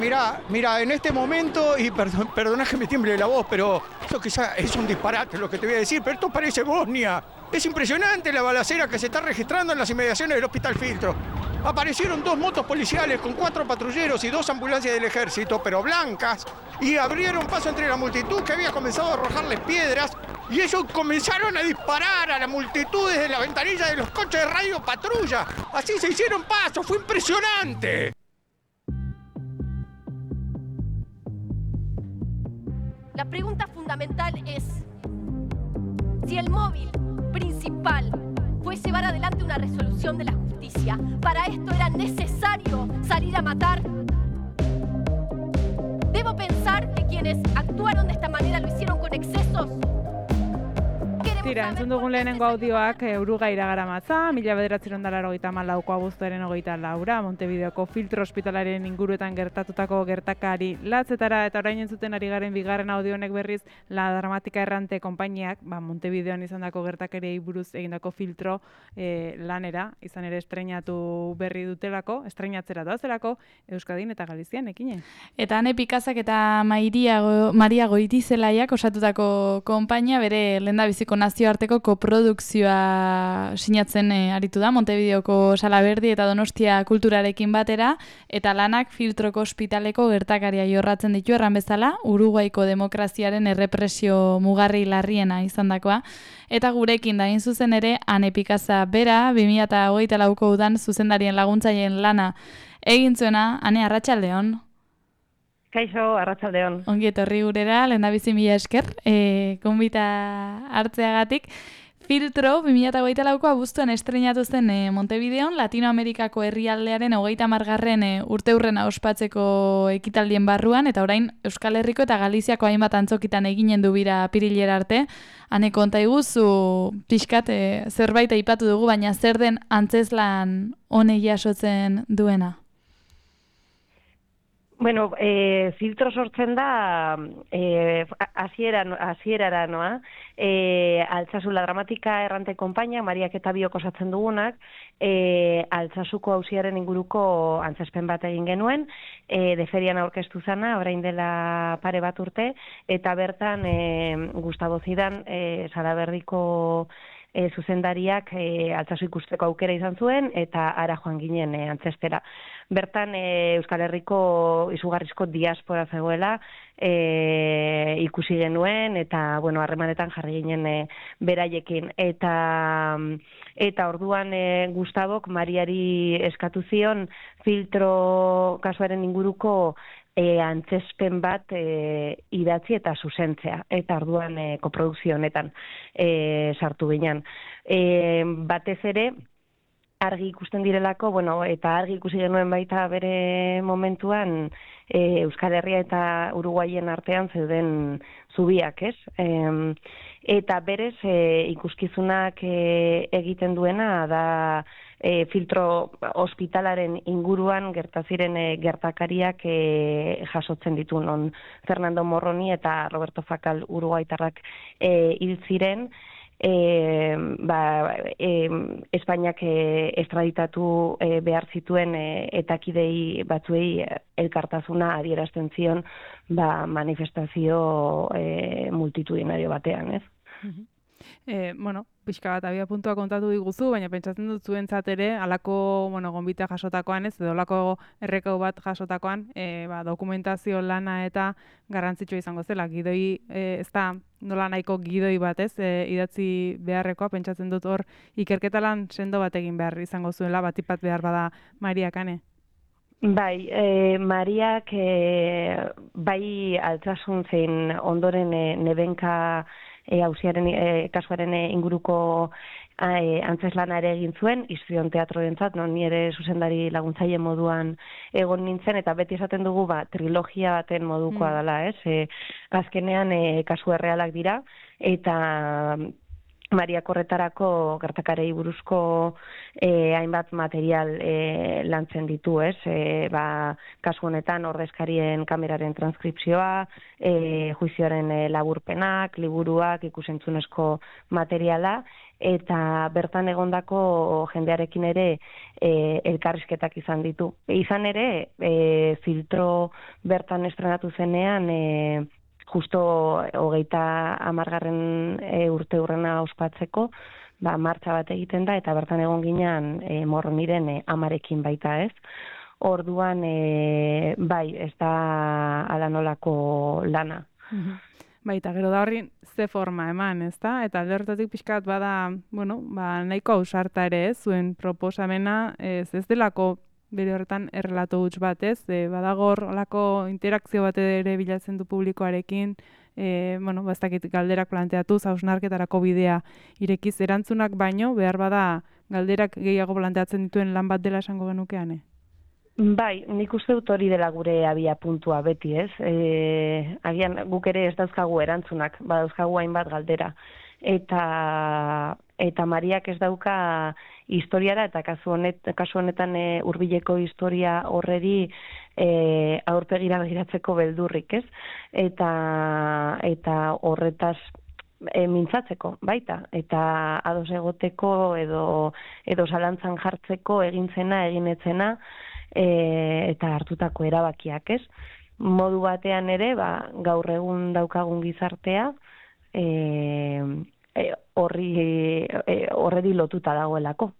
Mira, en este momento, y perdona que me tiemble la voz, pero esto quizá es un disparate lo que te voy a decir, pero esto parece Bosnia. Es impresionante la balacera que se está registrando en las inmediaciones del Hospital Filtro. Aparecieron 2 motos policiales con 4 patrulleros y 2 ambulancias del ejército, pero blancas, y abrieron paso entre la multitud que había comenzado a arrojarles piedras, y ellos comenzaron a disparar a la multitud desde la ventanilla de los coches de radio patrulla. Así se hicieron paso, fue impresionante. La pregunta fundamental es si el móvil principal fue llevar adelante una resolución de la justicia. ¿Para esto era necesario salir a matar? ¿Debo pensar que quienes actuaron de esta manera lo hicieron con excesos? Tira, entzun dugun lehenengo audioak Urugaira garamatza, 1984ko abuztuaren 24 Montevideoko Filtro ospitalaren inguruetan gertatutako gertakari latzetara, eta orain entzuten ari garen bigarren audio honek berriz La Dramatika Errante konpainiak, Montevideon izandako gertakariei buruz egindako filtro lanera, izan ere estreinatu berri dutelako, estreinatzera doazelako Euskadin eta Galizian ekine. Eta Ane Pikazak eta Maria Goitizelaiak osatutako konpainia bere lehendabiziko nazioarteko koprodukzioa sinatzen aritu da Montevideoko Salaberdi eta Donostia kulturarekin batera, eta lanak Filtroko ospitaleko gertakaria jorratzen ditu, erran bezala, Uruguaiko demokraziaren errepresio mugarri larriena izandakoa. Eta gurekin da, zuzen ere, Ane Pikaza bera, 2024ko udan zuzendarien laguntzaileen lana egin zuena. Ane, arratsaldeon. Kaixo, arratsaldeon. Ongi etorri gurera, lehendabizi mila esker, gonbita hartzeagatik. Filtro, 2024ko abuztuan estreinatu zen Montevideon, Latinoamerikako herrialdearen 30. urteurrena ospatzeko ekitaldien barruan, eta orain Euskal Herriko eta Galiziako hainbat antzokitan eginen du bira apirilera arte. Ane, konta iguzu, pixkat zerbait aipatu dugu, baina zer den antzeslan hone jasotzen duena? Bueno, filtro sortzen da hasierara noa. Altsasu La Dramatika Errante konpainia, Mariak eta biok osatzen dugunak, Altsasuko auziaren inguruko antzespen bat egin genuen, deferian aurkeztu zana, orain dela pare bat urte, eta bertan Gustavo Zidan, Salaberdiko zuzendariak Altsasu ikusteko aukera izan zuen, eta ara joan ginen antzestera. Bertan Euskal Herriko izugarrizko diaspora zegoela ikusi genuen, eta harremanetan jarri ginen beraiekin. Eta orduan Gustavok Mariari eskatu zion Filtro kasuaren inguruko antzespen bat idatzi eta zuzentzea, eta orduan koprodukzio honetan sartu ginen. Batez ere, argi ikusten direlako, eta argi ikusi genuen baita bere momentuan Euskal Herria eta Uruguaien artean zeuden zubiak, ez? Eta berez ikuskizunak egiten duena da filtro ospitalaren inguruan gertaziren gertakariak jasotzen ditu, non Fernando Morroni eta Roberto Facal uruguaitarrak hil ziren, Espainiak estraditatu behar zituen etakidei batzuei elkartasuna adierazten zion manifestazio multitudinario batean, ez? Pixka bat abia puntua kontatu diguzu, baina pentsatzen dut zuentzat ere, alako gonbita jasotakoan ez, edo alako errekau bat jasotakoan, dokumentazio lana eta garrantzitsua izango zela. Gidoi, ez da nola nahiko gidoi bat ez, idatzi beharrekoa, pentsatzen dut hor ikerketa lan sendo bat egin behar izango zuela, batipat behar bada Mariak, Ane? Bai, Mariak bai Altsasun zein ondoren nebenka auziaren kasuaren inguruko antzeslanaa ere egin zuen, Histrion teatrorentzat, ni ere zuzendari laguntzaile moduan egon nintzen, eta beti esaten dugu trilogia baten modukoa dela, ez? Azkenean kasu errealak dira, eta Maria korretarako gertakarei buruzko hainbat material lantzen ditu, ez? Kasu honetan ordezkarien kameraren transkripzioa, juizioaren laburpenak, liburuak, ikusentzunezko materiala, eta bertan egondako jendearekin ere elkarrizketak izan ditu. Izan ere, filtro bertan estrenatu zenean, justo 30. Urte hurrena ospatzeko, martxa bat egiten da, eta bertan egon ginean Morroniren amarekin baita, ez? Orduan, bai, ez da ala nolako lana. Baita, gero da horri ze forma eman, ez da? Eta alde horretatik pixkat bada, nahiko ausarta ere, ez? Zuen proposamena ez delako bere horretan errelato huts bat, ez? Badago horrelako interakzio bat ere bilatzen du publikoarekin, ez dakit galderak planteatuz, hausnarketarako bidea irekiz erantzunak baino, behar bada galderak gehiago planteatzen dituen lan bat dela esango genukean, Bai, nik uste dut hori dela gure abia puntua beti, ez? Agian guk ere ez dauzkagu erantzunak, badauzkagu hainbat galdera. Eta Mariak ez dauka historiara, eta kasu honetan hurbileko historia horreri aurpegira begiratzeko beldurrik, ez? Eta horretaz mintzatzeko, baita, eta ados egoteko edo zalantzan jartzeko egintzena, eginetzena, eta hartutako erabakiak, ez? Modu batean ere, gaur egun daukagun gizartea, horredi lotuta dagoelako.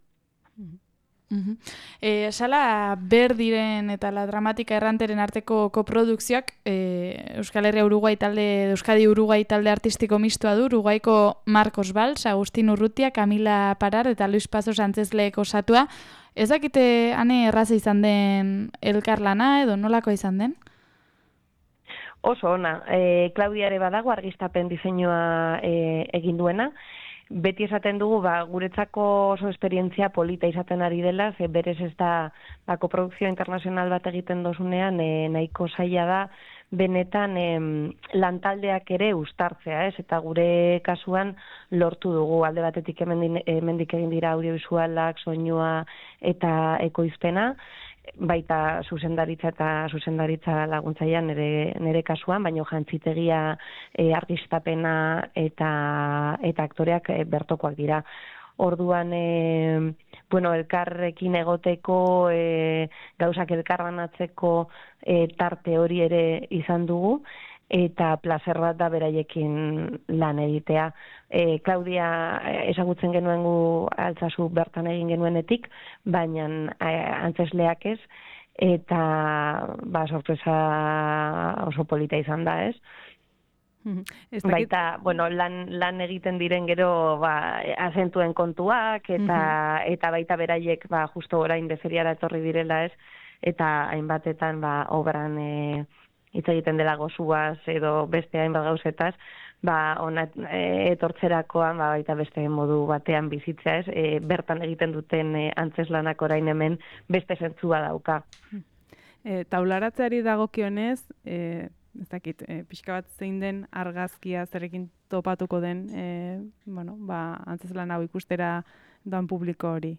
Sala Berdiren eta La Dramatika Erranteren arteko koprodukzioak Euskal Herria Uruguai talde, Euskadi Uruguai talde artistiko mistoa du, Uruguaiko Marcos Valls, Agustin Urrutia, Camila Parar eta Luis Pazos antzezleek osatua. Ez dakite ane erraza izan den elkarlana edo nolako izan den? Oso ona. Klaudiare badago argistapen diseinua egin duena. Beti esaten dugu, guretzako oso esperientzia polita izaten ari dela, berez ez da koprodukzio internazional bat egiten dozunean, nahiko zaila da, benetan lantaldeak ere uztartzea, ez? Eta gure kasuan lortu dugu, alde batetik hemendik egin dira audiovisualak, soinua eta ekoizpena, baita zuzendaritza laguntzaia nire kasuan, baina jantzitegia argistapena eta aktoreak bertokoak dira. Orduan, elkarrekin egoteko, gauzak elkarbanatzeko tarte hori ere izan dugu, eta plazer bat da beraiekin lan egitea. Klaudia ezagutzen genuen gu Altsasu bertan egin genuenetik, baina antzesleak ez, eta sorpresa oso polita izan da, ez? Baita, lan egiten diren gero azentuen kontuak, eta baita beraiek justo orain deferiara etorri direla, ez? Eta hainbatetan obran hitz egiten dela gozuaz edo beste hainbat gauzetaz, ona etortzerakoan baita beste modu batean bizitzea, ez? Bertan egiten duten antzeslanak orain hemen beste zentzua dauka. Taularatzeari dagokionez, ez dakit, pixka bat zein den argazkia zerekin topatuko den, antzeslan hau ikustera doan publiko hori?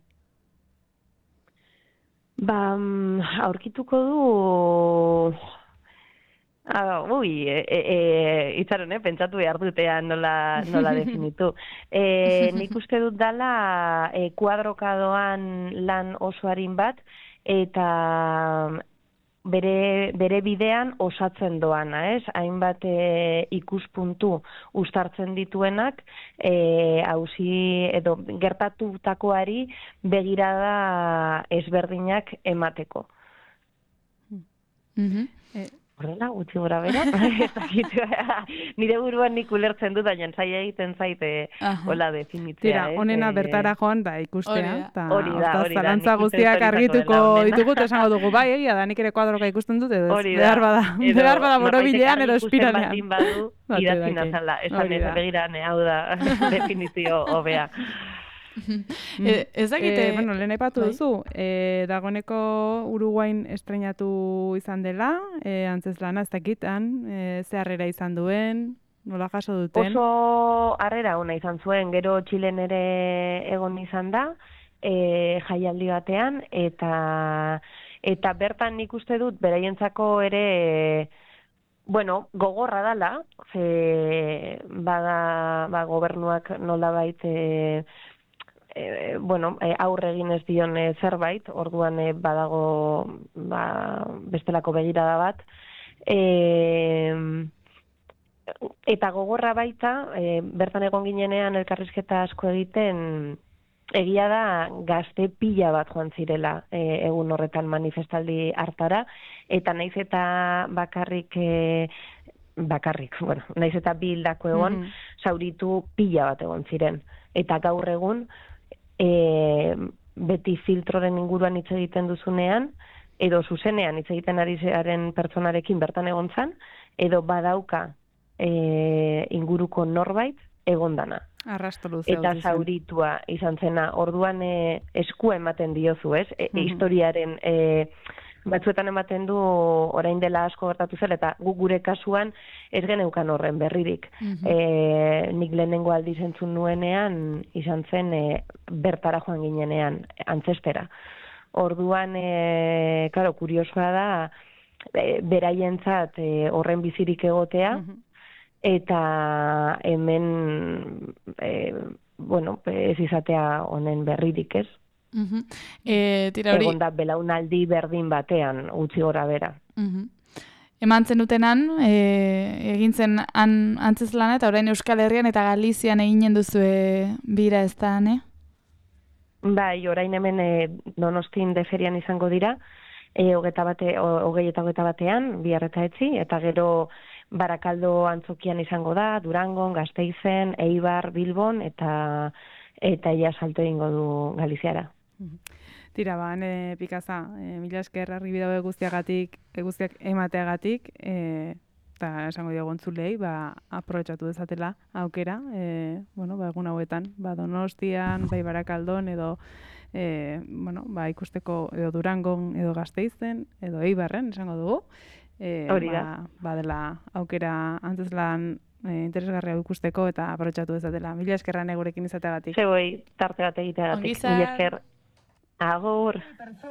Aurkituko du... itxaron, pentsatu behar dutean nola definitu. Nik uste dut dala kuadrokadoan lan oso harin bat, eta bere bidean osatzen doana, ez? Hainbat ikuspuntu uztartzen dituenak, auzi edo gertatutakoari begirada ezberdinak emateko. Horrela, gutxi gora bera, nire buruan nik ulertzen dut, baina zaila egiten zaite hola definitzea. Tira, honena bertara joan da ikustea. Hori da. Zalantza guztiak argituko ditugut, esango dugu, bai, egia da, nik ere kuadroka ikusten dut, edo behar bada borobidean edo espiralean. Idatzen azala, esan ez begiran, hau da, definizio hobea. Ez dakite, lehen aipatu duzu, dagoeneko Uruguain estreinatu izan dela, antzeslana ez dakitan, ze harrera izan duen, Nola jaso duten? Oso harrera ona izan zuen, gero Txilen ere egon izan da, jaialdi batean, eta bertan nik uste dut, beraientzako ere, bueno, gogorra dala, bada gobernuak nolabait, aurre egin ez dion zerbait, orduan badago bestelako begirada bat, eta gogorra baita, bertan egon ginenean elkarrizketa asko egiten, egia da gazte pila bat joan zirela egun horretan manifestaldi hartara, eta naiz eta bakarrik, naiz eta bi hildako egon, zauritu pila bat egon ziren. Eta gaur egun, beti filtroren inguruan hitz egiten duzunean, edo zuzenean hitz egiten ari zaren pertsonarekin bertan egon zan, edo badauka inguruko norbait egondana. Arrasto luzea. Eta zauritua izan zena. Orduan eskua ematen diozu, ez? Historiaren batzuetan ematen du orain dela asko gertatu zela, eta gure kasuan ez geneukan horren berririk. Nik lehenengo aldiz entzun nuenean izan zen bertara joan ginenean, antzestera. Orduan, kuriosoa da, beraientzat horren bizirik egotea, eta hemen, ez izatea honen berririk, ez? Egon da belaunaldi berdin batean, utzi gora bera. Eman zenutenan, egin zen antzezlana, eta orain Euskal Herrian eta Galizian eginen duzue bira ez da, ne? Bai, orain hemen Donostin deferian izango dira, 20 eta 21, bihar eta etzi, eta gero Barakaldo Antzokian izango da, Durangon, Gasteizen, Eibar, Bilbon, eta ia salto egingo du Galiziara. Tira, Pikaza, mila esker arribidau guztiak emateagatik, eta esango diogu entzulei, aprobetxatu dezatela aukera, egun hauetan, Donostian, bai Barakaldon, edo ikusteko edo Durangon, edo Gasteizen, edo Eibarren, esango dugu. Hori da. Badela aukera antzeslan interesgarria ikusteko eta aprobetxatu dezatela. Mila eskerra gurekin izateagatik. Zegoi, tarte bat egiteagatik. Mila esker. Agur.